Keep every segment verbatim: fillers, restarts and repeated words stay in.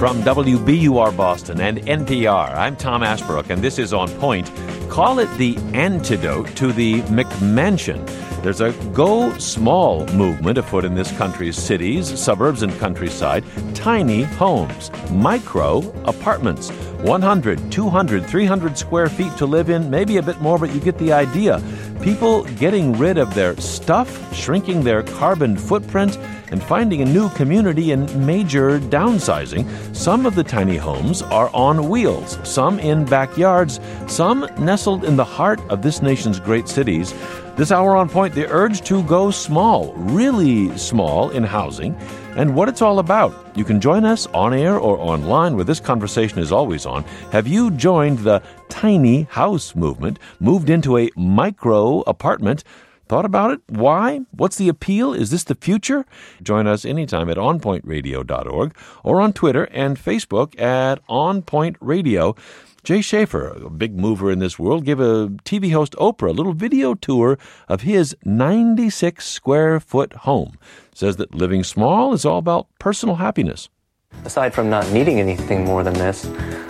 From W B U R Boston and N P R, I'm Tom Ashbrook, and this is On Point. Call it the antidote to the McMansion. There's a go small movement afoot in this country's cities, suburbs, and countryside. Tiny homes, micro apartments, one hundred, two hundred, three hundred square feet to live in, maybe a bit more, but you get the idea. People getting rid of their stuff, shrinking their carbon footprint, and finding a new community and major downsizing. Some of the tiny homes are on wheels, some in backyards, some nestled in the heart of this nation's great cities. This hour on Point, the urge to go small, really small in housing, and what it's all about. You can join us on air or online where this conversation is always on. Have you joined the tiny house movement, moved into a micro apartment? Thought about it? Why? What's the appeal? Is this the future? Join us anytime at on point radio dot org or on Twitter and Facebook at On Point Radio. Jay Schaefer, a big mover in this world, gave a T V host Oprah a little video tour of his ninety-six square foot home. Says that living small is all about personal happiness. Aside from not needing anything more than this,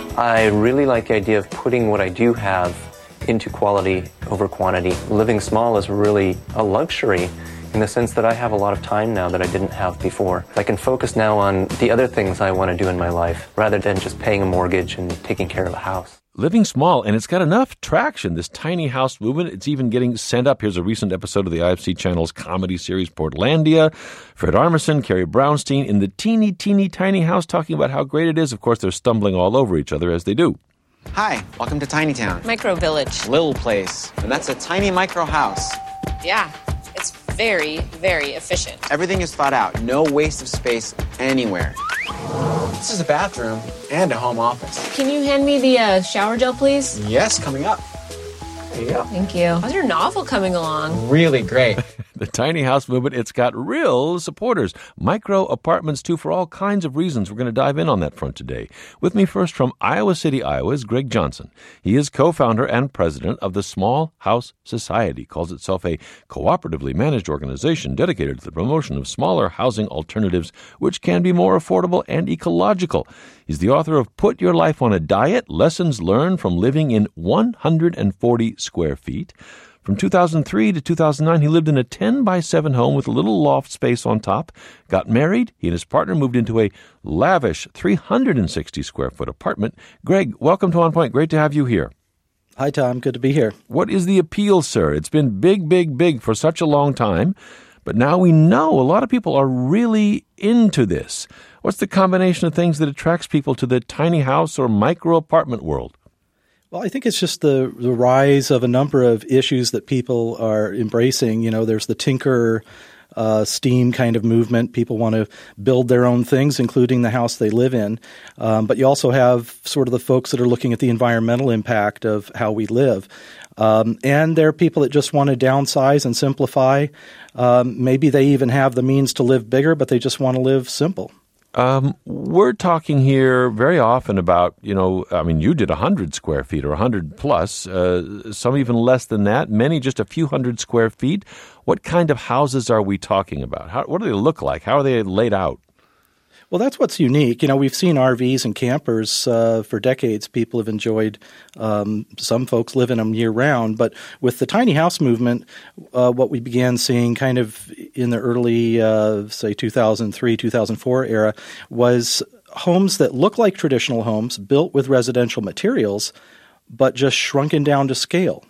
I really like the idea of putting what I do have into quality over quantity. Living small is really a luxury in the sense that I have a lot of time now that I didn't have before. I can focus now on the other things I want to do in my life rather than just paying a mortgage and taking care of a house. Living small, and it's got enough traction, this tiny house movement. It's even getting sent up. Here's a recent episode of the I F C Channel's comedy series Portlandia. Fred Armisen, Carrie Brownstein in the teeny, teeny, tiny house talking about how great it is. Of course, they're stumbling all over each other as they do. Hi, welcome to Tiny Town. Micro Village. Little place. And that's a tiny micro house. Yeah, it's very, very efficient. Everything is thought out. No waste of space anywhere. This is a bathroom and a home office. Can you hand me the uh, shower gel, please? Yes, coming up. There you go. Thank you. How's your novel coming along? Really great. The tiny house movement, it's got real supporters. Micro apartments, too, for all kinds of reasons. We're going to dive in on that front today. With me first from Iowa City, Iowa, is Greg Johnson. He is co-founder and president of the Small House Society. Calls itself a cooperatively managed organization dedicated to the promotion of smaller housing alternatives, which can be more affordable and ecological. He's the author of Put Your Life on a Diet, Lessons Learned from Living in one hundred forty Square Feet. From two thousand three to two thousand nine, he lived in a ten by seven home with a little loft space on top. Got married. He and his partner moved into a lavish three hundred sixty square foot apartment. Greg, welcome to On Point. Great to have you here. Hi, Tom. Good to be here. What is the appeal, sir? It's been big, big, big for such a long time, but now we know a lot of people are really into this. What's the combination of things that attracts people to the tiny house or micro apartment world? Well, I think it's just the, the rise of a number of issues that people are embracing. You know, there's the tinker, uh, STEAM kind of movement. People want to build their own things, including the house they live in. Um, but you also have sort of the folks that are looking at the environmental impact of how we live. Um, and there are people that just want to downsize and simplify. Um, maybe they even have the means to live bigger, but they just want to live simple. Um, we're talking here very often about, you know, I mean, you did one hundred square feet or one hundred plus, uh, some even less than that, many just a few hundred square feet. What kind of houses are we talking about? How, what do they look like? How are they laid out? Well, that's what's unique. You know, we've seen R Vs and campers uh, for decades. People have enjoyed um, – some folks live in them year-round. But with the tiny house movement, uh, what we began seeing kind of in the early, uh, say, two thousand three, two thousand four era was homes that look like traditional homes built with residential materials but just shrunken down to scale.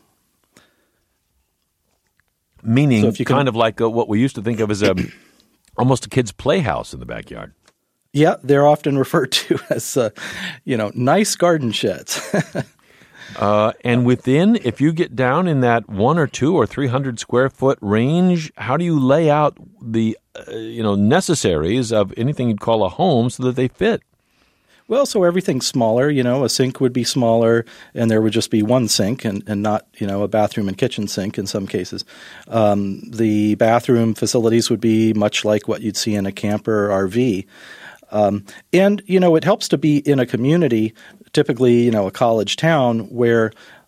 Meaning so if you can, kind of like a, what we used to think of as a almost a kid's playhouse in the backyard. Yeah, they're often referred to as, uh, you know, nice garden sheds. uh, and within, if you get down in that one or two or three hundred square foot range, how do you lay out the, uh, you know, necessaries of anything you'd call a home so that they fit? Well, so everything's smaller. You know, a sink would be smaller, and there would just be one sink, and, and not, you know, a bathroom and kitchen sink in some cases. Um, the bathroom facilities would be much like what you'd see in a camper or R V. Um, and, you know, it helps to be in a community, typically, you know, a college town where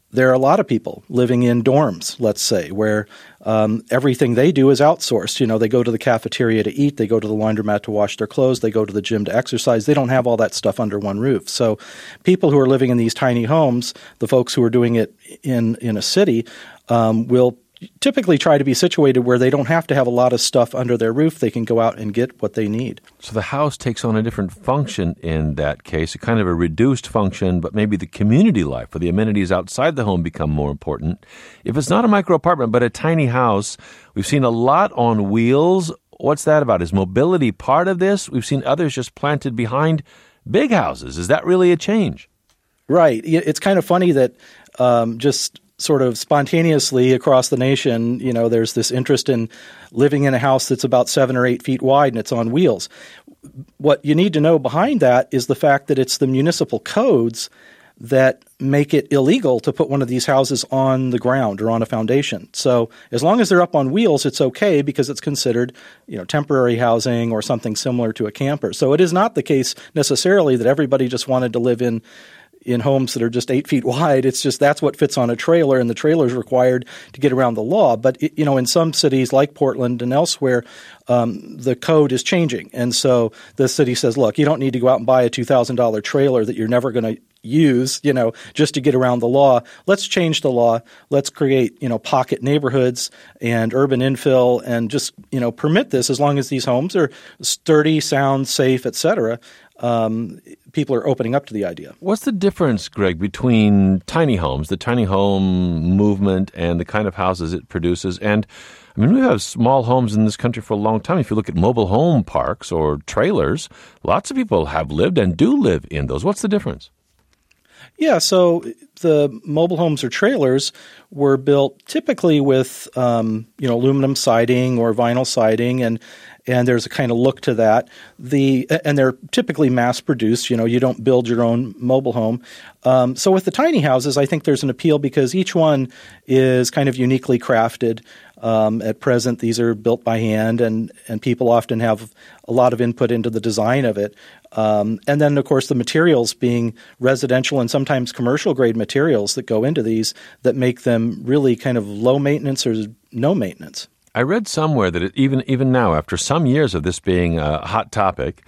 there are a lot of people living in dorms, let's say, where um, everything they do is outsourced. You know, they go to the cafeteria to eat, they go to the laundromat to wash their clothes, they go to the gym to exercise. They don't have all that stuff under one roof. So people who are living in these tiny homes, the folks who are doing it in, in a city, um, will typically try to be situated where they don't have to have a lot of stuff under their roof. They can go out and get what they need. So the house takes on a different function in that case, a kind of a reduced function, but maybe the community life or the amenities outside the home become more important. If it's not a micro apartment, but a tiny house, we've seen a lot on wheels. What's that about? Is mobility part of this? We've seen others just planted behind big houses. Is that really a change? Right. It's kind of funny that um, just sort of spontaneously across the nation, you know, there's this interest in living in a house that's about seven or eight feet wide and it's on wheels. What you need to know behind that is the fact that it's the municipal codes that make it illegal to put one of these houses on the ground or on a foundation. So as long as they're up on wheels, it's okay because it's considered, you know, temporary housing or something similar to a camper. So it is not the case necessarily that everybody just wanted to live in in homes that are just eight feet wide. It's just that's what fits on a trailer, and the trailer is required to get around the law. But, it, you know, in some cities like Portland and elsewhere, um, the code is changing. And so the city says, look, you don't need to go out and buy a two thousand dollars trailer that you're never going to use, you know, just to get around the law. Let's change the law. Let's create, you know, pocket neighborhoods and urban infill and just, you know, permit this as long as these homes are sturdy, sound, safe, et cetera. Um, people are opening up to the idea. What's the difference, Greg, between tiny homes, the tiny home movement, and the kind of houses it produces? And, I mean, we have small homes in this country for a long time. If you look at mobile home parks or trailers, lots of people have lived and do live in those. What's the difference? Yeah, so the mobile homes or trailers were built typically with, um, you know, aluminum siding or vinyl siding, and and there's a kind of look to that. The and they're typically mass produced. You know, you don't build your own mobile home. Um, so with the tiny houses, I think there's an appeal because each one is kind of uniquely crafted. Um, at present, these are built by hand, and, and people often have a lot of input into the design of it. Um, and then, of course, the materials being residential and sometimes commercial-grade materials that go into these that make them really kind of low maintenance or no maintenance. I read somewhere that it, even even now, after some years of this being a hot topic,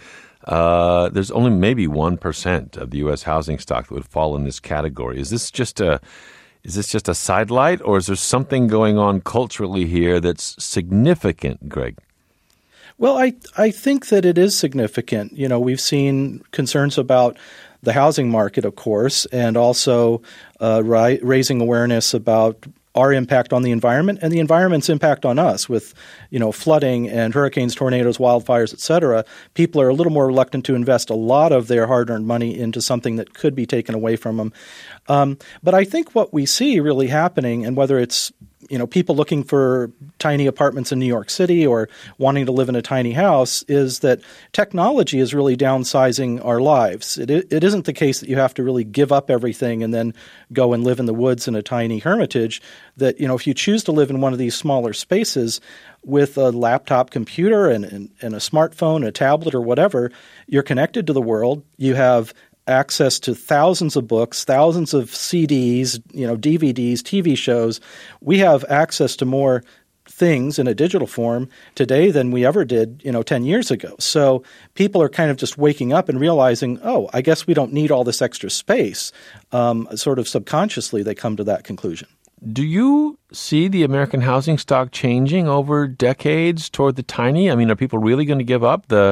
uh, there's only maybe one percent of the U S housing stock that would fall in this category. Is this just a Is this just a sidelight, or is there something going on culturally here that's significant, Greg? Well, I I think that it is significant. You know, we've seen concerns about the housing market, of course, and also uh, ri- raising awareness about our impact on the environment and the environment's impact on us with, you know, flooding and hurricanes, tornadoes, wildfires, et cetera. People are a little more reluctant to invest a lot of their hard-earned money into something that could be taken away from them. Um, but I think what we see really happening, and whether it's, you know, people looking for tiny apartments in New York City or wanting to live in a tiny house, is that technology is really downsizing our lives. It, it isn't the case that you have to really give up everything and then go and live in the woods in a tiny hermitage. That, you know, if you choose to live in one of these smaller spaces with a laptop computer and, and, and a smartphone, a tablet or whatever, you're connected to the world. You have access to thousands of books, thousands of C Ds, you know, D V Ds, T V shows. We have access to more things in a digital form today than we ever did, you know, ten years ago. So people are kind of just waking up and realizing, oh, I guess we don't need all this extra space. Um, sort of subconsciously, they come to that conclusion. Do you see the American housing stock changing over decades toward the tiny? I mean, are people really going to give up the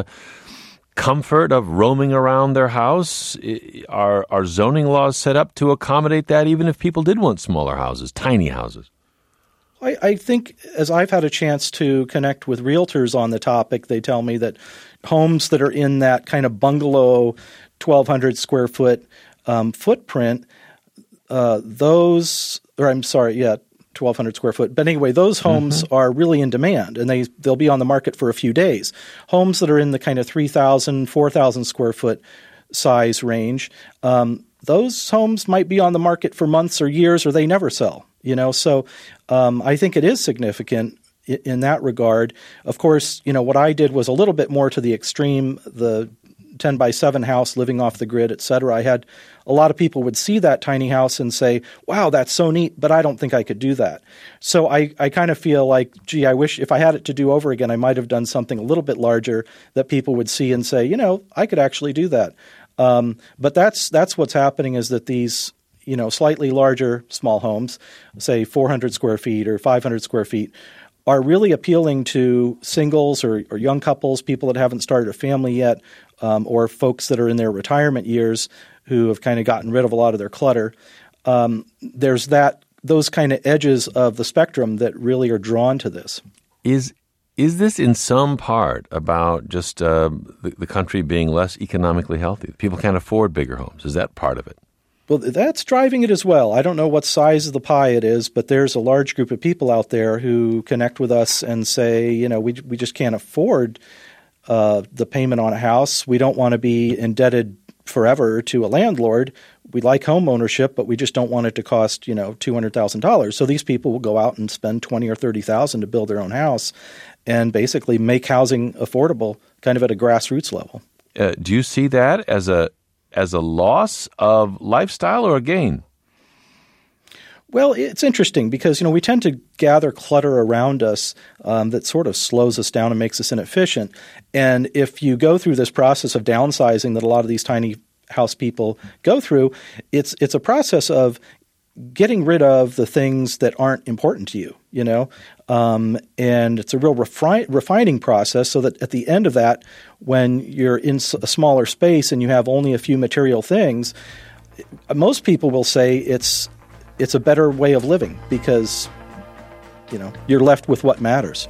comfort of roaming around their house? Are, are zoning laws set up to accommodate that, even if people did want smaller houses, tiny houses? I, I think as I've had a chance to connect with realtors on the topic, they tell me that homes that are in that kind of bungalow twelve hundred square foot um, footprint, uh, those – or I'm sorry, yeah, twelve hundred square foot. But anyway, those homes mm-hmm. are really in demand, and they, they'll be on the market for a few days. Homes that are in the kind of three thousand, four thousand square foot size range, um, those homes might be on the market for months or years, or they never sell. You know, so um, I think it is significant in, in that regard. Of course, you know, what I did was a little bit more to the extreme. The ten by seven house living off the grid, et cetera. I had a lot of people would see that tiny house and say, wow, that's so neat, but I don't think I could do that. So I, I kind of feel like, gee, I wish if I had it to do over again, I might have done something a little bit larger that people would see and say, you know, I could actually do that. Um, but that's that's what's happening is that these, you know, slightly larger small homes, say four hundred square feet or five hundred square feet, are really appealing to singles or, or young couples, people that haven't started a family yet, um, or folks that are in their retirement years who have kind of gotten rid of a lot of their clutter. Um, there's that those kind of edges of the spectrum that really are drawn to this. Is is this in some part about just uh, the, the country being less economically healthy? People can't afford bigger homes. Is that part of it? Well, that's driving it as well. I don't know what size of the pie it is, but there's a large group of people out there who connect with us and say, you know, we we just can't afford uh, the payment on a house. We don't want to be indebted forever to a landlord. We like home ownership, but we just don't want it to cost, you know, two hundred thousand dollars. So these people will go out and spend twenty or thirty thousand to build their own house and basically make housing affordable kind of at a grassroots level. Uh, do you see that as a as a loss of lifestyle or a gain? Well, it's interesting because, you know, we tend to gather clutter around us um, that sort of slows us down and makes us inefficient. And if you go through this process of downsizing that a lot of these tiny house people go through, it's it's a process of getting rid of the things that aren't important to you, you know, um, and it's a real refi- refining process so that at the end of that, when you're in a smaller space and you have only a few material things, most people will say it's it's a better way of living because, you know, you're left with what matters.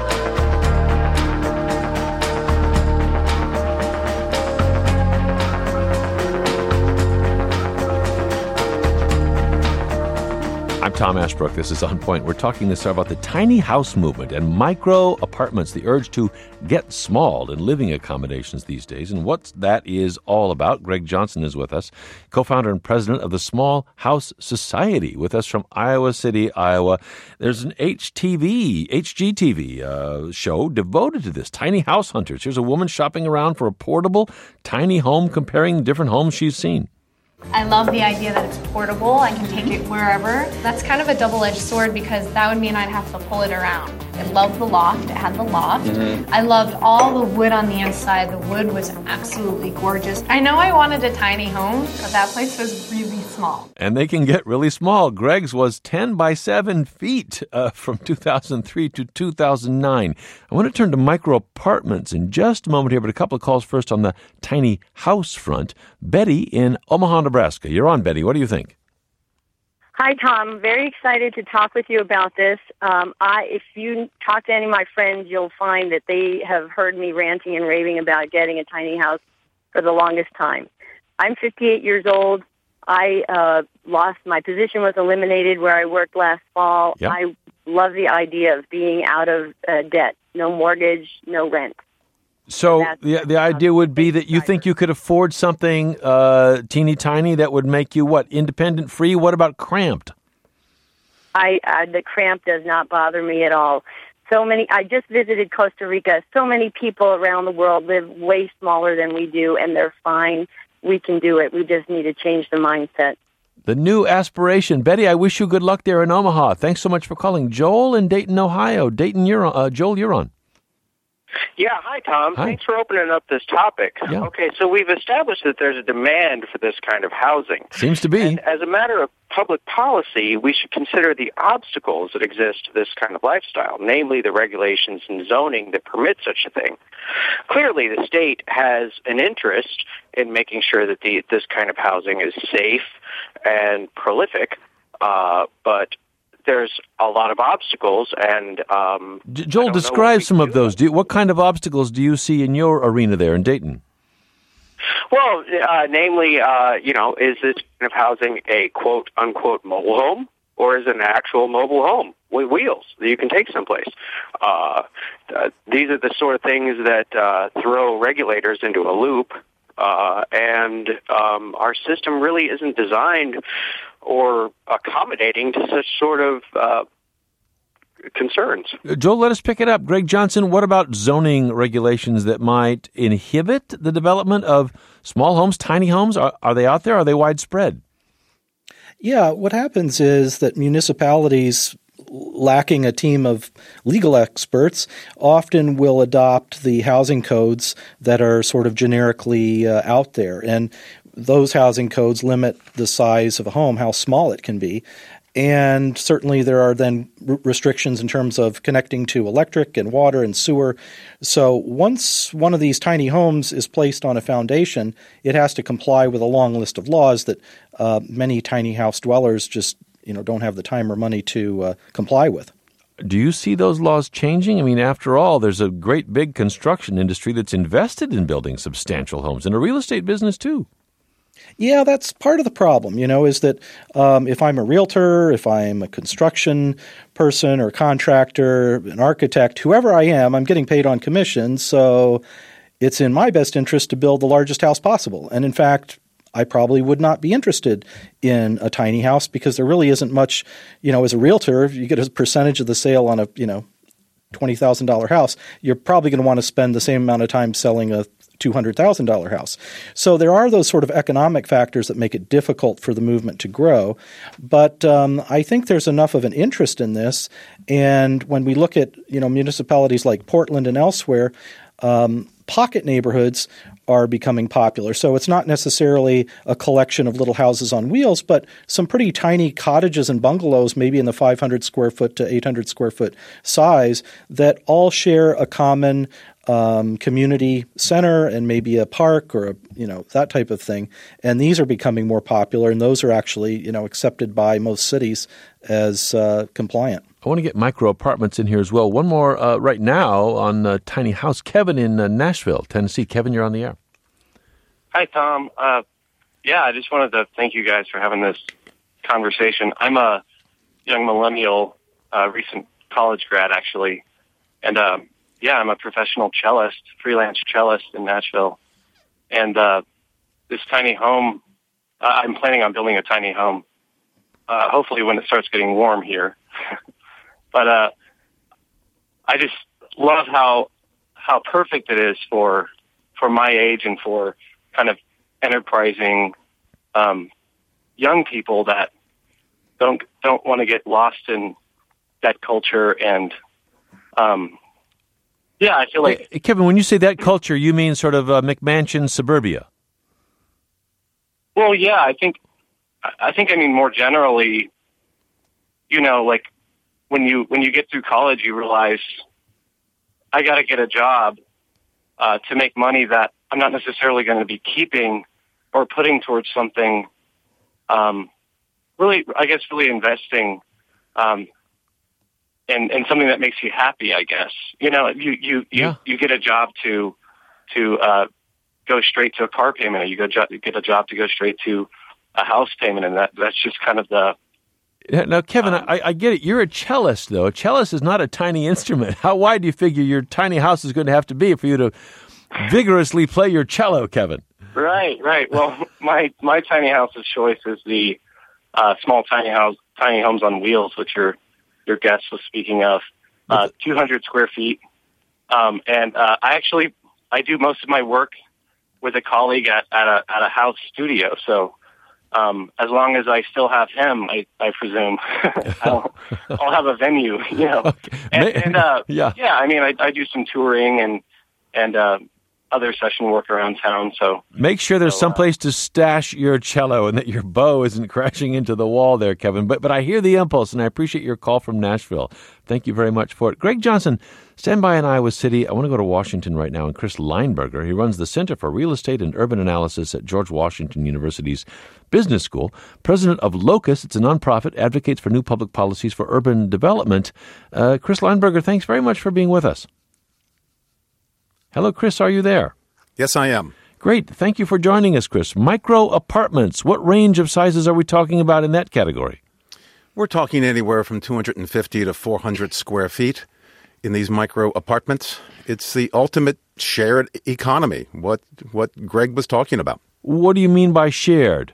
I'm Tom Ashbrook. This is On Point. We're talking this about the tiny house movement and micro apartments, the urge to get small in living accommodations these days, and what that is all about. Greg Johnson is with us, co-founder and president of the Small House Society, with us from Iowa City, Iowa. There's an H T V, H G T V uh, show devoted to this, Tiny House Hunters. Here's a woman shopping around for a portable, tiny home, comparing different homes she's seen. I love the idea that it's portable. I can take it wherever. That's kind of a double-edged sword because that would mean I'd have to pull it around. I loved the loft. It had the loft. Mm-hmm. I loved all the wood on the inside. The wood was absolutely gorgeous. I know I wanted a tiny home, but that place was really small. And they can get really small. Greg's was ten by seven feet uh, from two thousand three to two thousand nine. I want to turn to micro apartments in just a moment here, but a couple of calls first on the tiny house front. Betty in Omaha, Nebraska. You're on, Betty. What do you think? Hi, Tom. Very excited to talk with you about this. Um, I, if you talk to any of my friends, you'll find that they have heard me ranting and raving about getting a tiny house for the longest time. I'm fifty-eight years old. I uh, lost my position, was eliminated where I worked last fall. Yep. I love the idea of being out of uh, debt, no mortgage, no rent. So the the idea would be that you think you could afford something uh, teeny tiny that would make you, what, independent, free? What about cramped? I uh, the cramp does not bother me at all. So many. I just visited Costa Rica. So many people around the world live way smaller than we do, and they're fine. We can do it. We just need to change the mindset. The new aspiration. Betty, I wish you good luck there in Omaha. Thanks so much for calling. Joel in Dayton, Ohio. Dayton, you're on. Uh, Joel, you're on. Yeah, hi, Tom. Hi. Thanks for opening up this topic. Yeah. Okay, so we've established that there's a demand for this kind of housing. Seems to be. And as a matter of public policy, we should consider the obstacles that exist to this kind of lifestyle, namely the regulations and zoning that permit such a thing. Clearly, the state has an interest in making sure that the, this kind of housing is safe and prolific, uh, but there's a lot of obstacles, and um, Joel, describe some of those. Do you, what kind of obstacles do you see in your arena there in Dayton? Well, uh, namely, uh, you know, is this kind of housing a quote unquote mobile home, or is it an actual mobile home with wheels that you can take someplace? Uh, uh, these are the sort of things that uh, throw regulators into a loop, uh, and um, our system really isn't designed or accommodating to such sort of uh, concerns. Joel, let us pick it up. Greg Johnson, what about zoning regulations that might inhibit the development of small homes, tiny homes? Are, are they out there? Are they widespread? Yeah, what happens is that municipalities lacking a team of legal experts often will adopt the housing codes that are sort of generically uh, out there. And those housing codes limit the size of a home, how small it can be. And certainly there are then r- restrictions in terms of connecting to electric and water and sewer. So once one of these tiny homes is placed on a foundation, it has to comply with a long list of laws that uh, many tiny house dwellers just you know don't have the time or money to uh, comply with. Do you see those laws changing? I mean, after all, there's a great big construction industry that's invested in building substantial homes and a real estate business too. Yeah, that's part of the problem, you know, is that um, if I'm a realtor, if I'm a construction person or contractor, an architect, whoever I am, I'm getting paid on commission. So it's in my best interest to build the largest house possible. And in fact, I probably would not be interested in a tiny house because there really isn't much, you know, as a realtor, if you get a percentage of the sale on a, you know, twenty thousand dollars house, you're probably going to want to spend the same amount of time selling a two hundred thousand dollars house. So there are those sort of economic factors that make it difficult for the movement to grow. But um, I think there's enough of an interest in this. And when we look at, you know, municipalities like Portland and elsewhere, um, pocket neighborhoods are becoming popular. So it's not necessarily a collection of little houses on wheels, but some pretty tiny cottages and bungalows, maybe in the five hundred square foot to eight hundred square foot size, that all share a common um, community center and maybe a park or a, you know, that type of thing. And these are becoming more popular, and those are actually, you know, accepted by most cities as uh, compliant. I want to get micro apartments in here as well. One more uh, right now on uh, Tiny House. Kevin in uh, Nashville, Tennessee. Kevin, you're on the air. Hi, Tom. Uh, yeah, I just wanted to thank you guys for having this conversation. I'm a young millennial, uh, recent college grad, actually. And, uh, yeah, I'm a professional cellist, freelance cellist in Nashville. And uh, this tiny home, uh, I'm planning on building a tiny home, uh, hopefully when it starts getting warm here. But uh, I just love how how perfect it is for for my age and for kind of enterprising um, young people that don't don't want to get lost in that culture. And um, yeah, I feel like hey, Kevin, when you say that culture, you mean sort of uh, McMansion suburbia? Well, yeah, I think I think I mean more generally, you know, like. When you when you get through college, you realize I got to get a job uh, to make money that I'm not necessarily going to be keeping or putting towards something. Um, really, I guess, really investing um, in in something that makes you happy. I guess you know you you you, yeah. you get a job to to uh, go straight to a car payment, or you go jo- get a job to go straight to a house payment, and that that's just kind of the. Now, Kevin, I, I get it. You're a cellist, though. A cellist is not a tiny instrument. How wide do you figure your tiny house is going to have to be for you to vigorously play your cello, Kevin? Right, right. Well, my my tiny house of choice is the uh, small tiny house, tiny homes on wheels, which your your guest was speaking of. Uh, two hundred square feet, um, and uh, I actually I do most of my work with a colleague at, at a at a house studio. So. Um, as long as I still have him, I, I presume I'll, I'll have a venue, you know. Okay. And, and uh, yeah, yeah. I mean, I, I do some touring and and uh, other session work around town. So make sure there's so, someplace uh, to stash your cello and that your bow isn't crashing into the wall there, Kevin. But but I hear the impulse, and I appreciate your call from Nashville. Thank you very much for it. Greg Johnson, stand by in Iowa City. I want to go to Washington right now, and Chris Leinberger. He runs the Center for Real Estate and Urban Analysis at George Washington University's Business School. President of Locus, it's a nonprofit, advocates for new public policies for urban development. Uh, Chris Leinberger, thanks very much for being with us. Hello, Chris, are you there? Yes, I am. Great. Thank you for joining us, Chris. Micro apartments. What range of sizes are we talking about in that category? We're talking anywhere from two hundred fifty to four hundred square feet in these micro apartments. It's the ultimate shared economy, what what Greg was talking about. What do you mean by shared?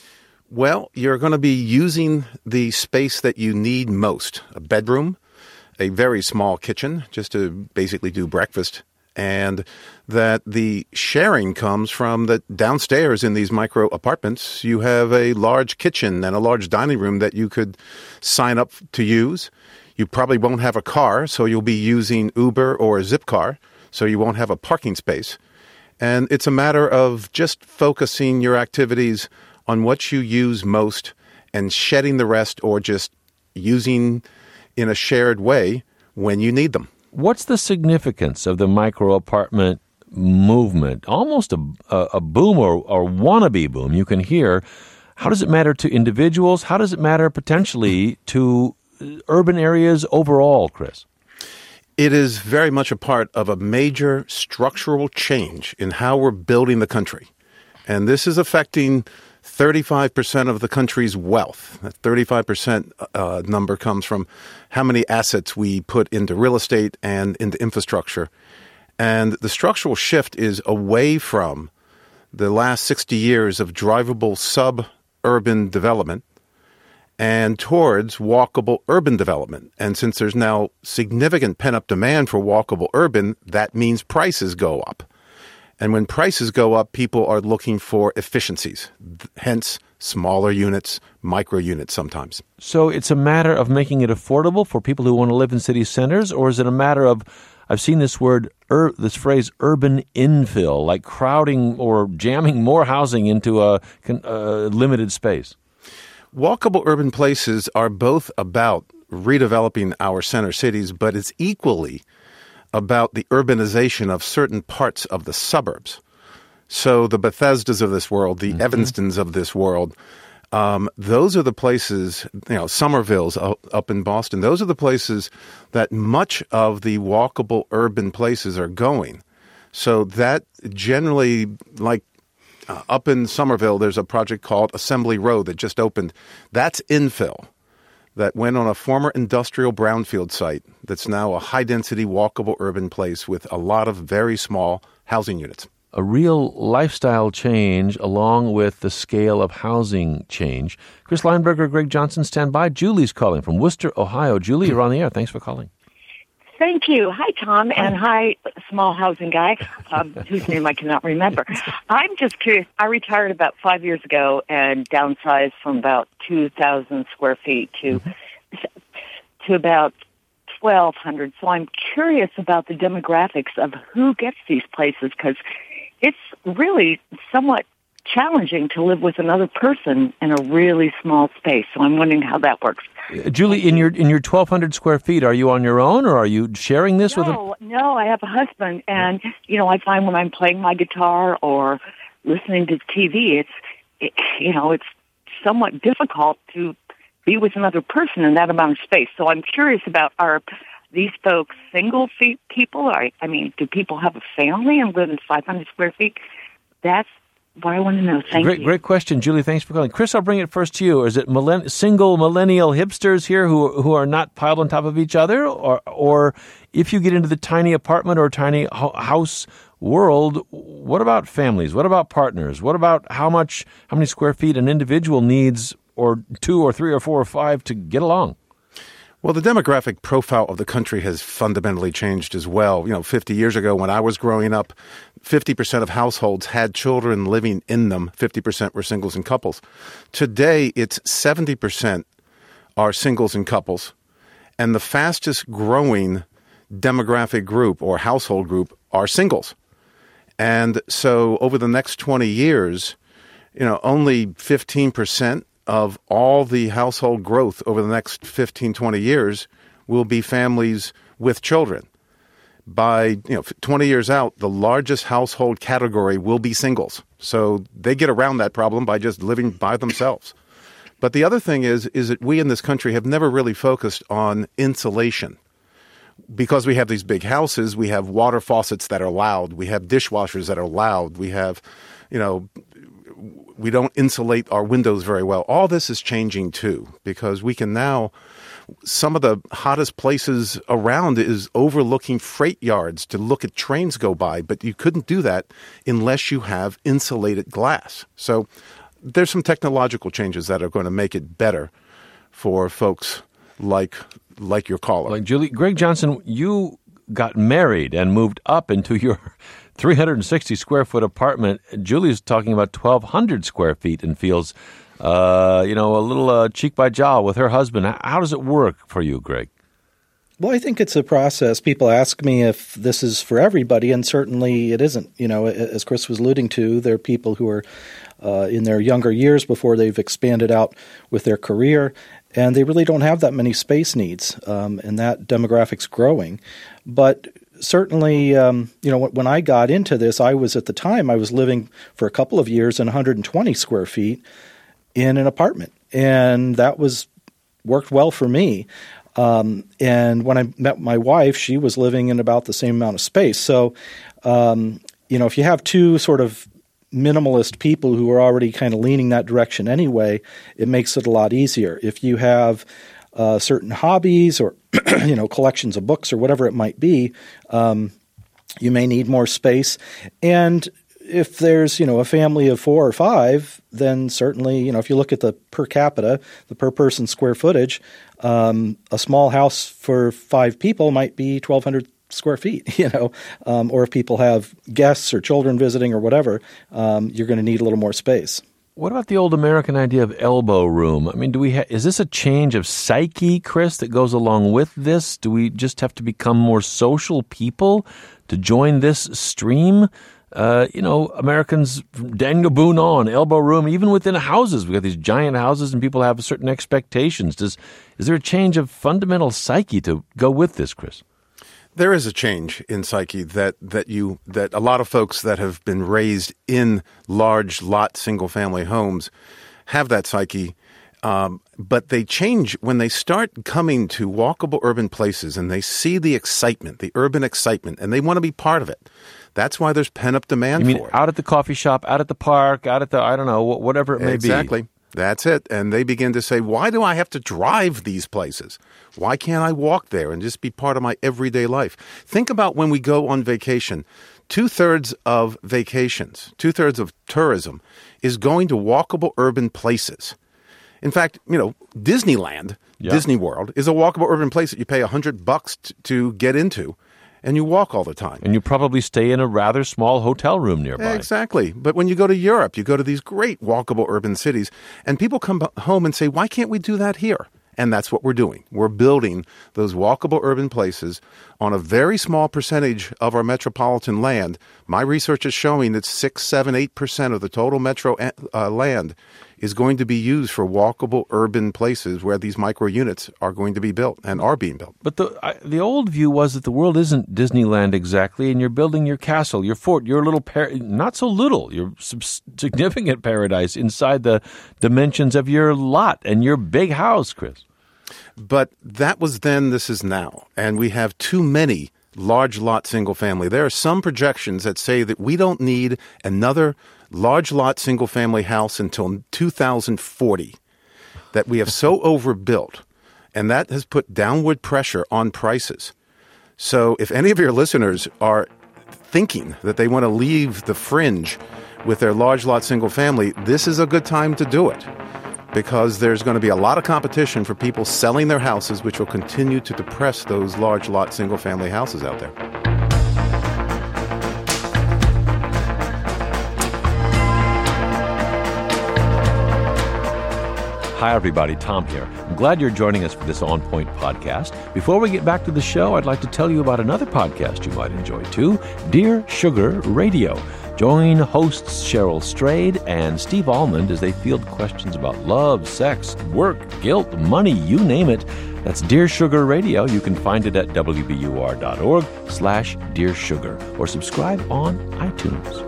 Well, you're going to be using the space that you need most, a bedroom, a very small kitchen just to basically do breakfast, and that the sharing comes from that downstairs in these micro apartments, you have a large kitchen and a large dining room that you could sign up to use. You probably won't have a car, so you'll be using Uber or a Zipcar, so you won't have a parking space. And it's a matter of just focusing your activities on what you use most and shedding the rest, or just using in a shared way when you need them. What's the significance of the micro apartment movement? Almost a, a, a boom or, or wannabe boom you can hear. How does it matter to individuals? How does it matter potentially to urban areas overall, Chris? It is very much a part of a major structural change in how we're building the country. And this is affecting thirty-five percent of the country's wealth. That thirty-five percent uh, number comes from how many assets we put into real estate and into infrastructure. And the structural shift is away from the last sixty years of drivable suburban development and towards walkable urban development. And since there's now significant pent-up demand for walkable urban, that means prices go up. And when prices go up, people are looking for efficiencies, hence smaller units, micro units sometimes. So it's a matter of making it affordable for people who want to live in city centers, or is it a matter of, I've seen this word, ur, this phrase, urban infill, like crowding or jamming more housing into a, a limited space? Walkable urban places are both about redeveloping our center cities, but it's equally about the urbanization of certain parts of the suburbs. So the Bethesdas of this world, the mm-hmm. Evanstons of this world, um, those are the places, you know, Somerville's up, up in Boston, those are the places that much of the walkable urban places are going. So that generally, like uh, up in Somerville, there's a project called Assembly Row that just opened. That's infill. That went on a former industrial brownfield site that's now a high-density, walkable urban place with a lot of very small housing units. A real lifestyle change along with the scale of housing change. Chris Lineberger, Greg Johnson, stand by. Julie's calling from Worcester, Ohio. Julie, you're on the air. Thanks for calling. Thank you. Hi, Tom, and hi, small housing guy, um, whose name I cannot remember. I'm just curious. I retired about five years ago and downsized from about two thousand square feet to mm-hmm. to about twelve hundred. So I'm curious about the demographics of who gets these places, because it's really somewhat challenging to live with another person in a really small space. So I'm wondering how that works. Uh, Julie, in your in your twelve hundred square feet, are you on your own, or are you sharing this no, with a... No, I have a husband, and, you know, I find when I'm playing my guitar or listening to T V, it's, it, you know, it's somewhat difficult to be with another person in that amount of space. So I'm curious about, are these folks single feet people? I, I mean, do people have a family and live in five hundred square feet? That's what I want to know. Thank great, you. Great question, Julie. Thanks for calling. Chris, I'll bring it first to you. Is it millenn- single millennial hipsters here who who are not piled on top of each other? Or, or if you get into the tiny apartment or tiny ho- house world, what about families? What about partners? What about how much, how many square feet an individual needs, or two or three or four or five to get along? Well, the demographic profile of the country has fundamentally changed as well. You know, fifty years ago when I was growing up, fifty percent of households had children living in them. fifty percent were singles and couples. Today, it's seventy percent are singles and couples. And the fastest growing demographic group or household group are singles. And so over the next twenty years, you know, only fifteen percent of all the household growth over the next fifteen, twenty years will be families with children. By, you know, twenty years out, the largest household category will be singles. So they get around that problem by just living by themselves. But the other thing is, is that we in this country have never really focused on insulation. Because we have these big houses, we have water faucets that are loud, we have dishwashers that are loud, we have, you know, we don't insulate our windows very well. All this is changing too, because we can now, some of the hottest places around is overlooking freight yards to look at trains go by, but you couldn't do that unless you have insulated glass. So there's some technological changes that are going to make it better for folks like like your caller. Like Julie, Greg Johnson, you got married and moved up into your three hundred sixty square foot apartment. Julie's talking about twelve hundred square feet and feels, uh, you know, a little uh, cheek by jowl with her husband. How does it work for you, Greg? Well, I think it's a process. People ask me if this is for everybody, and certainly it isn't. You know, as Chris was alluding to, there are people who are uh, in their younger years before they've expanded out with their career, and they really don't have that many space needs, um, and that demographic's growing. But certainly, um, you know, when I got into this, I was at the time, I was living for a couple of years in one hundred twenty square feet in an apartment, and that was worked well for me. Um, and when I met my wife, she was living in about the same amount of space. So, um, you know, if you have two sort of minimalist people who are already kind of leaning that direction anyway, it makes it a lot easier. If you have uh, certain hobbies or, you know, collections of books or whatever it might be, um, you may need more space. And if there's, you know, a family of four or five, then certainly, you know, if you look at the per capita, the per person square footage, um, a small house for five people might be twelve hundred square feet, you know, um, or if people have guests or children visiting or whatever, um, you're going to need a little more space. What about the old American idea of elbow room? I mean, do we ha- is this a change of psyche, Chris, that goes along with this? Do we just have to become more social people to join this stream? Uh, you know, Americans, Daniel Boone on, elbow room, even within houses. We've got these giant houses and people have certain expectations. Does Is there a change of fundamental psyche to go with this, Chris? There is a change in psyche that, that you that a lot of folks that have been raised in large lot single-family homes have that psyche, um, but they change when they start coming to walkable urban places and they see the excitement, the urban excitement, and they want to be part of it. That's why there's pent-up demand you mean for it. Out at the coffee shop, out at the park, out at the, I don't know, whatever it may exactly. be. Exactly. That's it. And they begin to say, why do I have to drive these places? Why can't I walk there and just be part of my everyday life? Think about when we go on vacation. Two-thirds of vacations, two-thirds of tourism is going to walkable urban places. In fact, you know, Disneyland, yeah. Disney World, is a walkable urban place that you pay one hundred bucks t- to get into. And you walk all the time. And you probably stay in a rather small hotel room nearby. Exactly. But when you go to Europe, you go to these great walkable urban cities, and people come home and say, why can't we do that here? And that's what we're doing. We're building those walkable urban places on a very small percentage of our metropolitan land. My research is showing that six, seven, eight percent of the total metro uh, land is going to be used for walkable urban places where these micro units are going to be built and are being built. But the I, the old view was that the world isn't Disneyland exactly, and you're building your castle, your fort, your little par- not so little, your significant paradise inside the dimensions of your lot and your big house, Chris. But that was then, this is now, and we have too many large lot single family. There are some projections that say that we don't need another large lot single family house until two thousand forty, that we have so overbuilt, and that has put downward pressure on prices. So if any of your listeners are thinking that they want to leave the fringe with their large lot single family, this is a good time to do it, because there's going to be a lot of competition for people selling their houses, which will continue to depress those large lot single family houses out there. Hi, everybody. Tom here. I'm glad you're joining us for this On Point podcast. Before we get back to the show, I'd like to tell you about another podcast you might enjoy, too, Dear Sugar Radio. Join hosts Cheryl Strayed and Steve Almond as they field questions about love, sex, work, guilt, money, you name it. That's Dear Sugar Radio. You can find it at W B U R dot org slash Dear Sugar or subscribe on iTunes.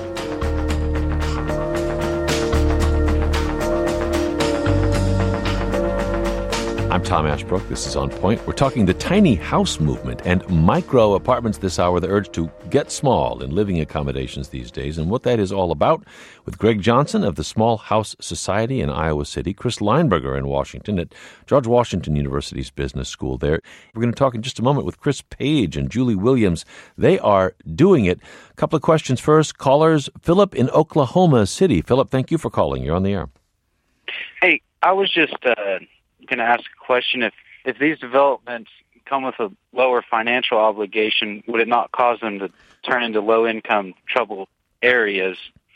I'm Tom Ashbrook. This is On Point. We're talking the tiny house movement and micro apartments this hour, the urge to get small in living accommodations these days, and what that is all about with Greg Johnson of the Small House Society in Iowa City, Chris Leinberger in Washington at George Washington University's Business School there. We're going to talk in just a moment with Chris Page and Julie Williams. They are doing it. A couple of questions first. Callers, Philip in Oklahoma City. Philip, thank you for calling. You're on the air. Hey, I was just... Uh going to ask a question if if these developments come with a lower financial obligation, would it not cause them to turn into low-income trouble areas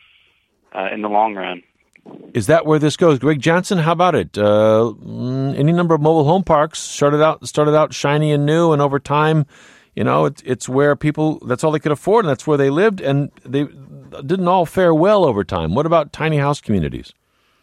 uh, in the long run? Is that where this goes? Greg Johnson, how about it? Uh, any number of mobile home parks started out started out shiny and new, and over time, you know, it's it's where people, that's all they could afford, and that's where they lived, and they didn't all fare well over time. What about tiny house communities?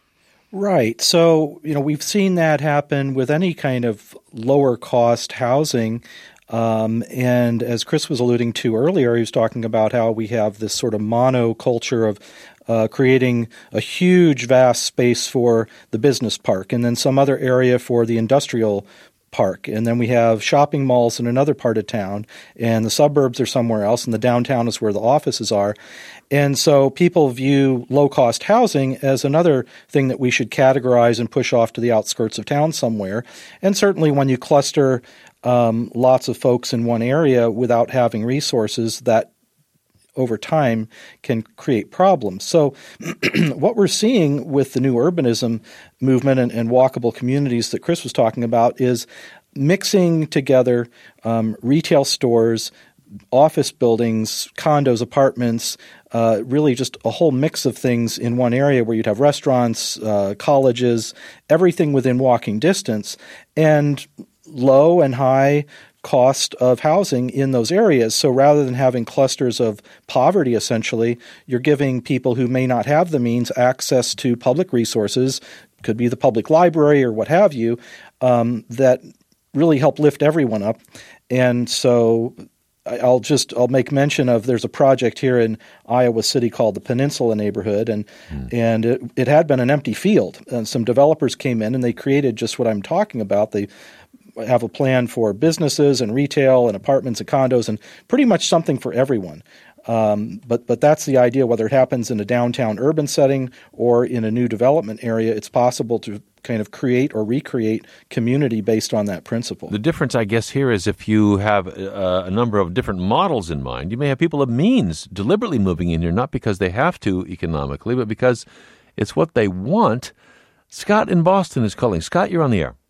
Right. So, you know, we've seen that happen with any kind of lower cost housing. Um, and as Chris was alluding to earlier, he was talking about how we have this sort of monoculture of uh, creating a huge, vast space for the business park and then some other area for the industrial park. And then we have shopping malls in another part of town, and the suburbs are somewhere else, and the downtown is where the offices are. And so people view low-cost housing as another thing that we should categorize and push off to the outskirts of town somewhere. And certainly when you cluster um, lots of folks in one area without having resources, that over time can create problems. So what we're seeing with the new urbanism movement and, and walkable communities that Chris was talking about is mixing together um, retail stores, office buildings, condos, apartments, uh, really just a whole mix of things in one area where you'd have restaurants, uh, colleges, everything within walking distance, and low and high cost of housing in those areas. So rather than having clusters of poverty, essentially, you're giving people who may not have the means access to public resources, could be the public library or what have you, um, that really help lift everyone up. And so I'll just I'll make mention of there's a project here in Iowa City called the Peninsula Neighborhood, and mm. and it, it had been an empty field. And some developers came in and they created just what I'm talking about. They have a plan for businesses and retail and apartments and condos and pretty much something for everyone. Um, but but that's the idea. Whether it happens in a downtown urban setting or in a new development area, it's possible to kind of create or recreate community based on that principle. The difference, I guess, here is if you have uh, a number of different models in mind, you may have people of means deliberately moving in here, not because they have to economically, but because it's what they want. Scott in Boston is calling. Scott, you're on the air.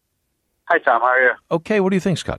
Hi, Tom. How are you? Okay. What do you think, Scott?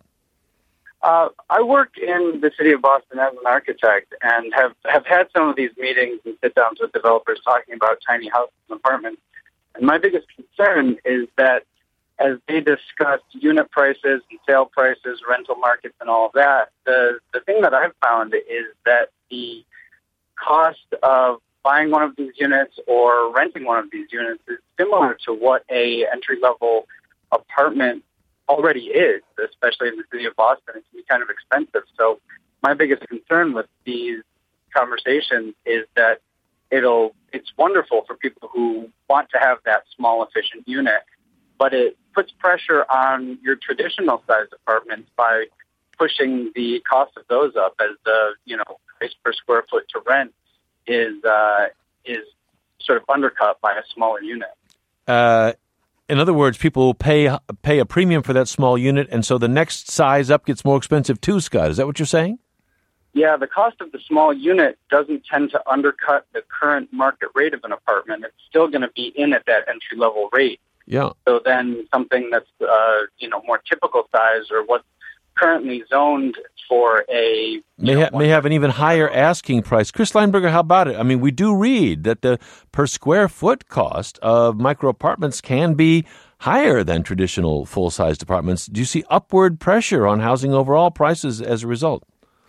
Uh, I work in the city of Boston as an architect and have, have had some of these meetings and sit-downs with developers talking about tiny houses and apartments. And my biggest concern is that as they discuss unit prices and sale prices, rental markets, and all of that, the, the thing that I've found is that the cost of buying one of these units or renting one of these units is similar to what a entry-level apartment already is, especially in the city of Boston. It can be kind of expensive. So my biggest concern with these conversations is that it'll it's wonderful for people who want to have that small, efficient unit, but it puts pressure on your traditional sized apartments by pushing the cost of those up as the, you know, price per square foot to rent is uh, is sort of undercut by a smaller unit. Uh In other words, people will pay pay a premium for that small unit, and so the next size up gets more expensive too, Scott. Is that what you're saying? Yeah, the cost of the small unit doesn't tend to undercut the current market rate of an apartment. It's still going to be in at that entry-level rate. Yeah. So then something that's, uh, you know, more typical size or what's currently zoned for a... May, ha- may have an even higher asking price. Chris Leinberger, how about it? I mean, we do read that the per square foot cost of micro apartments can be higher than traditional full-sized apartments. Do you see upward pressure on housing overall prices as a result?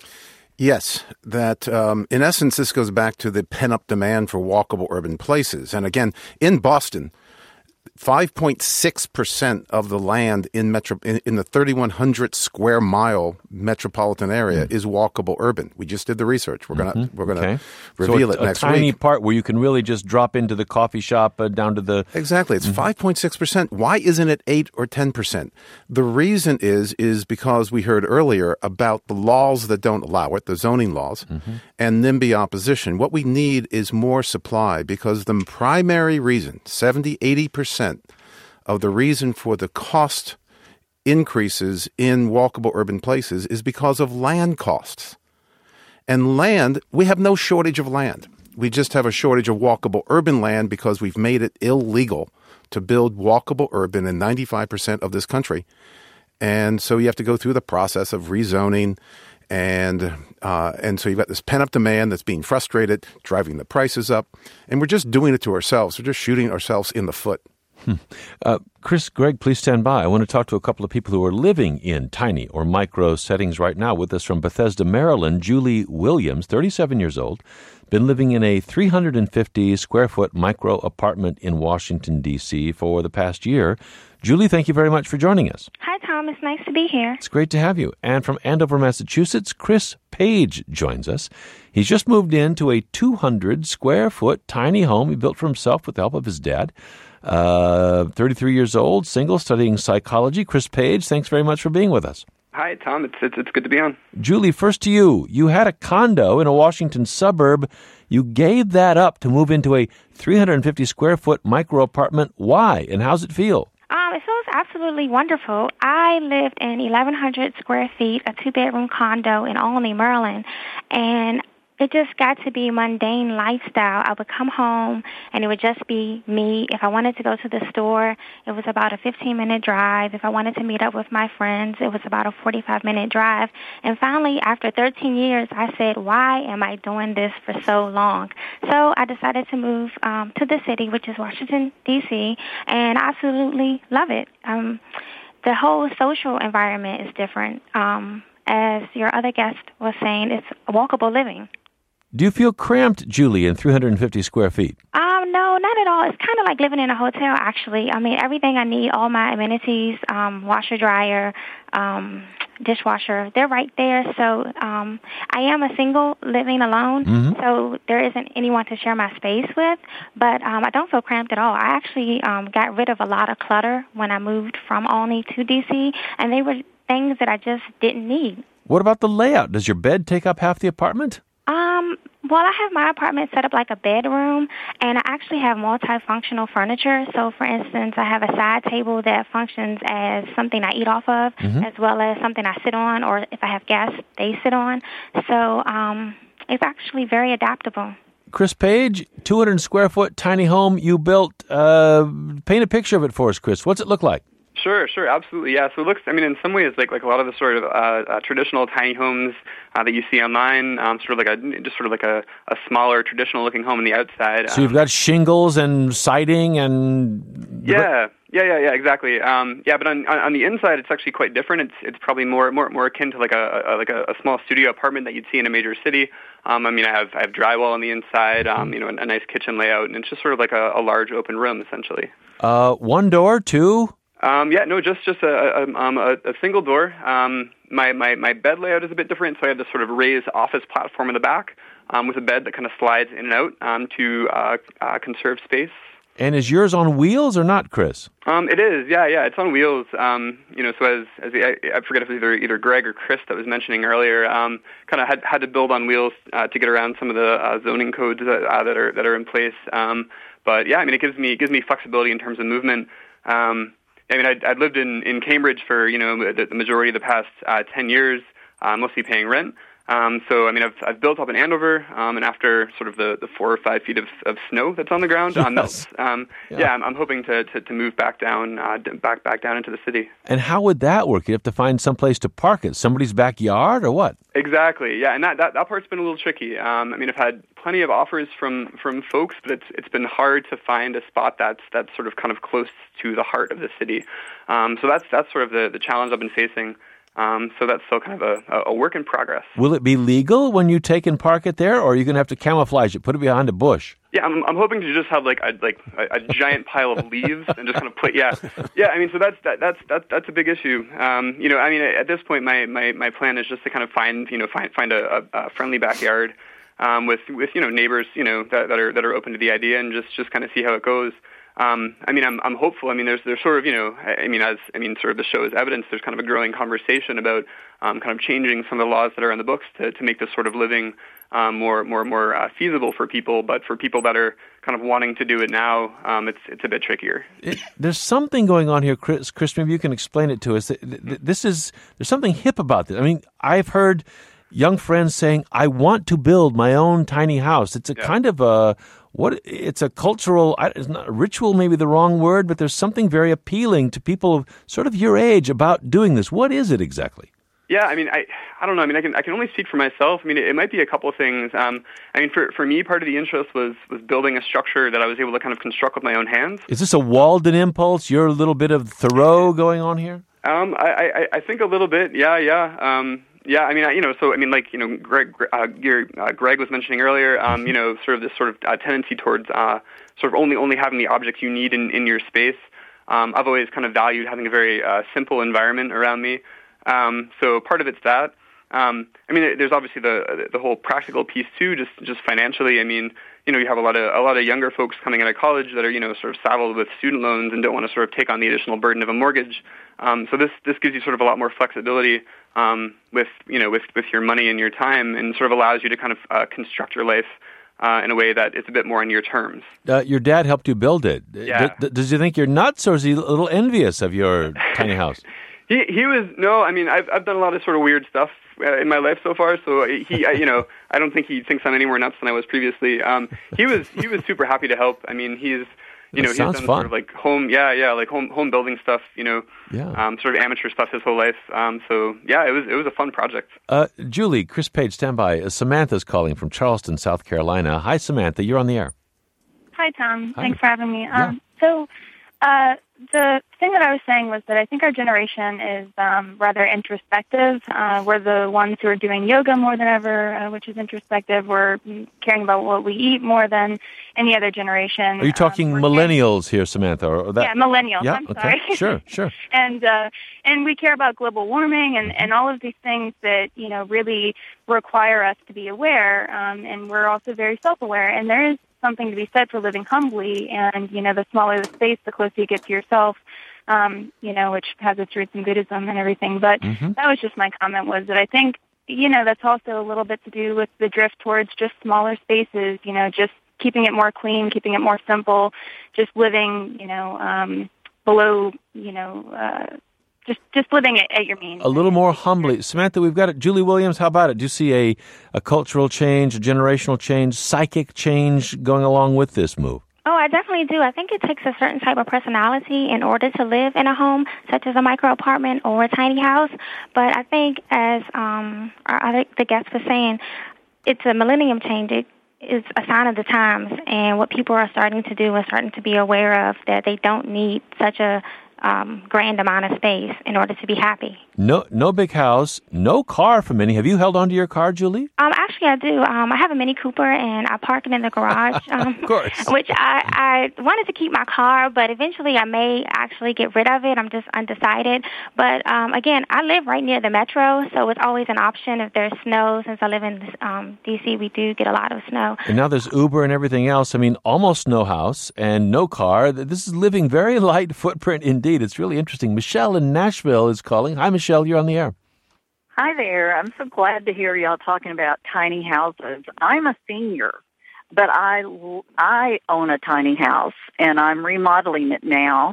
Yes, that um, in essence, this goes back to the pent-up demand for walkable urban places. And again, in Boston, five point six percent of the land in metro in, in the thirty-one hundred square mile metropolitan area mm. is walkable urban. We just did the research. We're gonna mm-hmm. we're gonna okay. reveal so it next week. A tiny week. part where you can really just drop into the coffee shop uh, down to the exactly. It's five point six percent. Why isn't it eight or ten percent? The reason is is because we heard earlier about the laws that don't allow it, the zoning laws, mm-hmm. and NIMBY opposition. What we need is more supply because the primary reason, seventy, eighty percent of the reason for the cost increases in walkable urban places is because of land costs. And land, we have no shortage of land. we just have a shortage of walkable urban land because we've made it illegal to build walkable urban in ninety-five percent of this country. And so you have to go through the process of rezoning. And uh, and so you've got this pent-up demand that's being frustrated, driving the prices up. And we're just doing it to ourselves. We're just shooting ourselves in the foot. Hmm. Uh, Chris, Greg, please stand by. I want to talk to a couple of people who are living in tiny or micro settings right now. With us from Bethesda, Maryland, Julie Williams, thirty-seven years old, been living in a three hundred fifty square foot micro apartment in Washington, D C for the past year. Julie, thank you very much for joining us. Hi, Tom. It's nice to be here. It's great to have you. And from Andover, Massachusetts, Chris Page joins us. He's just moved into a two hundred square foot tiny home he built for himself with the help of his dad. Uh, thirty-three years old, single, studying psychology. Chris Page, thanks very much for being with us. Hi, Tom. It's, it's it's good to be on. Julie, first to you. You had a condo in a Washington suburb. You gave that up to move into a three hundred fifty square foot micro apartment. Why, and how's it feel? Um, it feels absolutely wonderful. I lived in eleven hundred square feet, a two-bedroom condo in Olney, Maryland, and it just got to be a mundane lifestyle. I would come home, and it would just be me. If I wanted to go to the store, it was about a fifteen-minute drive. If I wanted to meet up with my friends, it was about a forty-five-minute drive. And finally, after thirteen years, I said, why am I doing this for so long? So I decided to move um, to the city, which is Washington, D C, and I absolutely love it. Um, the whole social environment is different. Um, as your other guest was saying, it's walkable living. Do you feel cramped, Julie, in three hundred fifty square feet? Um, no, not at all. It's kind of like living in a hotel, actually. I mean, everything I need, all my amenities, um, washer, dryer, um, dishwasher, they're right there. So um, I am a single living alone, mm-hmm. so there isn't anyone to share my space with, but um, I don't feel cramped at all. I actually um, got rid of a lot of clutter when I moved from Olney to D C, and they were things that I just didn't need. What about the layout? Does your bed take up half the apartment? Um, well, I have my apartment set up like a bedroom, and I actually have multifunctional furniture. So, for instance, I have a side table that functions as something I eat off of, mm-hmm. as well as something I sit on, or if I have guests, they sit on. So, um, it's actually very adaptable. Chris Page, two hundred square foot tiny home you built. Uh, paint a picture of it for us, Chris. What's it look like? Sure, sure, absolutely, yeah. So it looks, I mean, in some ways, like like a lot of the sort of uh, uh, traditional tiny homes uh, that you see online, um, sort of like a just sort of like a, a smaller, traditional-looking home on the outside. So you've got shingles and siding and yeah, yeah, yeah, yeah, exactly. Um, yeah, but on, on on the inside, it's actually quite different. It's it's probably more more more akin to like a, a like a, a small studio apartment that you'd see in a major city. Um, I mean, I have I have drywall on the inside, um, you know, a, a nice kitchen layout, and it's just sort of like a, a large open room, essentially. Uh, one door, two. Um, yeah, no, just just a a, um, a, a single door. Um, my, my, my bed layout is a bit different, so I have this sort of raised office platform in the back um, with a bed that kind of slides in and out um, to uh, uh, conserve space. And is yours on wheels or not, Chris? Um, it is, yeah, yeah, it's on wheels. Um, you know, so as as I, I forget if it was either either Greg or Chris that was mentioning earlier, um, kind of had had to build on wheels uh, to get around some of the uh, zoning codes that, uh, that are that are in place. Um, but yeah, I mean, it gives me it gives me flexibility in terms of movement. Um, I mean, I'd, I'd lived in, in Cambridge for, you know, the, the majority of the past uh, ten years, uh, mostly paying rent. Um, so, I mean, I've, I've built up in Andover, um, and after sort of the, the four or five feet of, of snow that's on the ground, yes. uh, melts. Um, yeah, yeah I'm, I'm hoping to, to, to move back down, uh, back back down into the city. And how would that work? You have to find some place to park it, somebody's backyard, or what? Exactly. Yeah, and that, that, that part's been a little tricky. Um, I mean, I've had plenty of offers from, from folks, but it's it's been hard to find a spot that's that's sort of kind of close to the heart of the city. Um, so that's that's sort of the, the challenge I've been facing. Um, so that's still kind of a, a work in progress. Will it be legal when you take and park it there, or are you going to have to camouflage it, put it behind a bush? Yeah, I'm, I'm hoping to just have like a like a, a giant pile of leaves and just kind of put yeah, yeah. I mean, so that's that, that's that, that's a big issue. Um, you know, I mean, at this point, my, my, my plan is just to kind of find you know find find a, a friendly backyard um, with with you know neighbors you know that, that are that are open to the idea and just, just kind of see how it goes. Um, I mean, I'm I'm hopeful. I mean, there's there's sort of you know, I mean, as I mean, sort of the show is evidence. There's kind of a growing conversation about um, kind of changing some of the laws that are in the books to, to make this sort of living um, more more more uh, feasible for people. But for people that are kind of wanting to do it now, um, it's it's a bit trickier. It, there's something going on here, Chris. Chris, maybe you can explain it to us. This is there's something hip about this. I mean, I've heard young friends saying, I want to build my own tiny house. It's a Yeah. kind of a, what, it's a cultural, I- it's not ritual, maybe the wrong word, but there's something very appealing to people of sort of your age about doing this. What is it exactly? Yeah, I mean, I I don't know. I mean, I can I can only speak for myself. I mean, it, it might be a couple of things. Um, I mean, for for me, part of the interest was was building a structure that I was able to kind of construct with my own hands. Is this a Walden impulse? Your little bit of Thoreau going on here? Um, I, I I think a little bit. Yeah, yeah. Um, yeah. I mean, I, you know, so I mean, like you know, Greg uh, your, uh, Greg was mentioning earlier. Um, you know, sort of this sort of uh, tendency towards uh, sort of only only having the objects you need in in your space. Um, I've always kind of valued having a very uh, simple environment around me. Um, so part of it's that. Um, I mean, there's obviously the the whole practical piece too, just just financially. I mean, you know, you have a lot of a lot of younger folks coming out of college that are you know sort of saddled with student loans and don't want to sort of take on the additional burden of a mortgage. Um, so this this gives you sort of a lot more flexibility um, with you know with with your money and your time, and sort of allows you to kind of uh, construct your life uh, in a way that it's a bit more on your terms. Uh, your dad helped you build it. Yeah. D- does he think you're nuts, or is he a little envious of your tiny house? He he was no, I mean I've I've done a lot of sort of weird stuff uh, in my life so far. So he I, you know I don't think he thinks I'm any more nuts than I was previously. Um, he was he was super happy to help. I mean he's you know That he's sounds done fun. sort of like home yeah yeah like home home building stuff. You know Yeah. um, sort of amateur stuff his whole life. Um, so yeah, it was it was a fun project. Uh, Julie, Chris Page, stand by. Uh, Samantha's calling from Charleston, South Carolina. Hi, Samantha. You're on the air. Hi, Tom. Hi. Thanks for having me. Um, So, uh, the thing that I was saying was that I think our generation is um, rather introspective. Uh, we're the ones who are doing yoga more than ever, uh, which is introspective. We're caring about what we eat more than any other generation. Are you talking millennials here, Samantha? Or, or that? Yeah, millennials. Yeah, I'm okay. sorry. Sure, sure. and uh, and we care about global warming and, and all of these things that you know really require us to be aware. Um, and we're also very self-aware. And there is something to be said for living humbly. And you know, the smaller the space, the closer you get to yourself. Um, you know, which has its roots in Buddhism and everything. But Mhm. that was just my comment. Was that I think you know that's also a little bit to do with the drift towards just smaller spaces. You know, just keeping it more clean, keeping it more simple, just living, you know, um, below, you know, uh, just just living at, at your means. A little more humbly. Samantha, we've got it. Julie Williams, how about it? Do you see a, a cultural change, a generational change, psychic change going along with this move? Oh, I definitely do. I think it takes a certain type of personality in order to live in a home, such as a micro apartment or a tiny house. But I think, as um, our other the guest was saying, it's a millennium change. It is a sign of the times, and what people are starting to do and starting to be aware of that they don't need such a um, grand amount of space in order to be happy. No, no big house, no car for many. Have you held on to your car, Julie? Um, actually, I do. Um, I have a Mini Cooper, and I park it in the garage. Um, Of course. Which I, I wanted to keep my car, but eventually I may actually get rid of it. I'm just undecided. But um, again, I live right near the metro, so it's always an option if there's snow. Since I live in um, D C, we do get a lot of snow. And now there's Uber and everything else. I mean, almost no house and no car. This is living very light footprint indeed. It's really interesting. Michelle in Nashville is calling. Hi, Michelle. You're on the air. Hi there. I'm so glad to hear y'all talking about tiny houses. I'm a senior, but I, I own a tiny house, and I'm remodeling it now.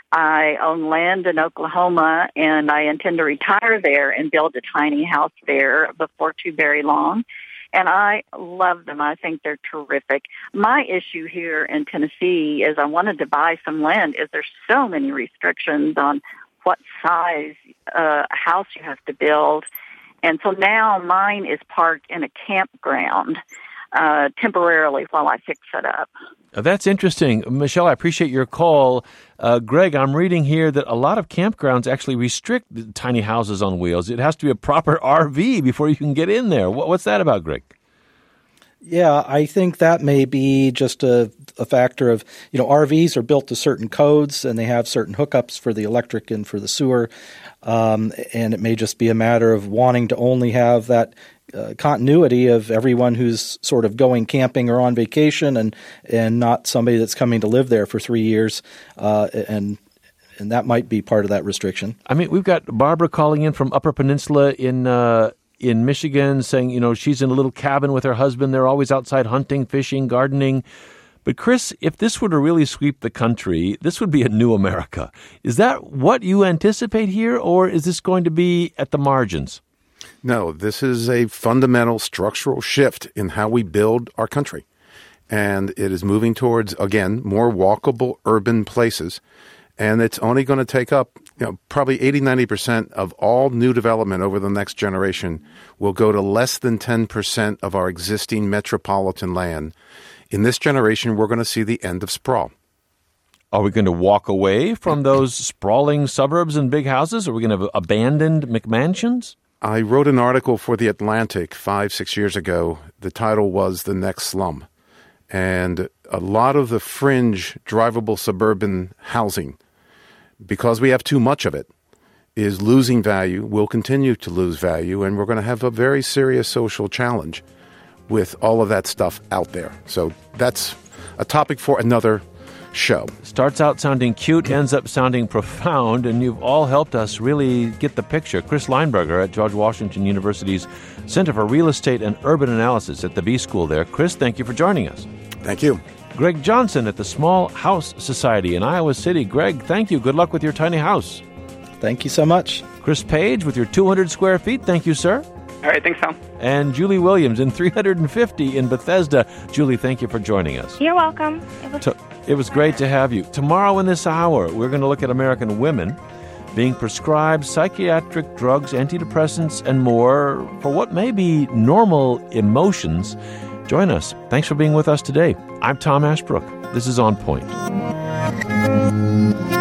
I own land in Oklahoma, and I intend to retire there and build a tiny house there before too very long. And I love them. I think they're terrific. My issue here in Tennessee is I wanted to buy some land. Is there's so many restrictions on what size uh, house you have to build. And so now mine is parked in a campground uh, temporarily while I fix it up. Uh, That's interesting. Michelle, I appreciate your call. Uh, Greg, I'm reading here that a lot of campgrounds actually restrict the tiny houses on wheels. It has to be a proper R V before you can get in there. What, what's that about, Greg? Yeah, I think that may be just a, a factor of, you know, R Vs are built to certain codes and they have certain hookups for the electric and for the sewer. Um, and it may just be a matter of wanting to only have that uh, continuity of everyone who's sort of going camping or on vacation and, and not somebody that's coming to live there for three years. Uh, and and that might be part of that restriction. I mean, we've got Barbara calling in from Upper Peninsula in uh, in Michigan saying, you know, she's in a little cabin with her husband. They're always outside hunting, fishing, gardening. But Chris, if this were to really sweep the country, this would be a new America. Is that what you anticipate here, or is this going to be at the margins? No, this is a fundamental structural shift in how we build our country. And it is moving towards, again, more walkable urban places. And it's only going to take up, you know, probably eighty, ninety percent of all new development over the next generation will go to less than ten percent of our existing metropolitan land. In this generation, we're going to see the end of sprawl. Are we going to walk away from those sprawling suburbs and big houses? Are we going to have abandoned McMansions? I wrote an article for The Atlantic five, six years ago. The title was The Next Slum. And a lot of the fringe, drivable suburban housing, because we have too much of it, is losing value, will continue to lose value, and we're going to have a very serious social challenge with all of that stuff out there. So that's a topic for another show. Starts out sounding cute, ends up sounding profound, and you've all helped us really get the picture. Chris Leinberger at George Washington University's Center for Real Estate and Urban Analysis at the B School there. Chris, thank you for joining us. Thank you. Greg Johnson at the Small House Society in Iowa City. Greg, thank you. Good luck with your tiny house. Thank you so much. Chris Page with your two hundred square feet. Thank you, sir. All right, thanks, Tom. And Julie Williams in three hundred fifty in Bethesda. Julie, thank you for joining us. You're welcome. It was, to- it was great to have you. Tomorrow in this hour, we're going to look at American women being prescribed psychiatric drugs, antidepressants, and more for what may be normal emotions. Join us. Thanks for being with us today. I'm Tom Ashbrook. This is On Point.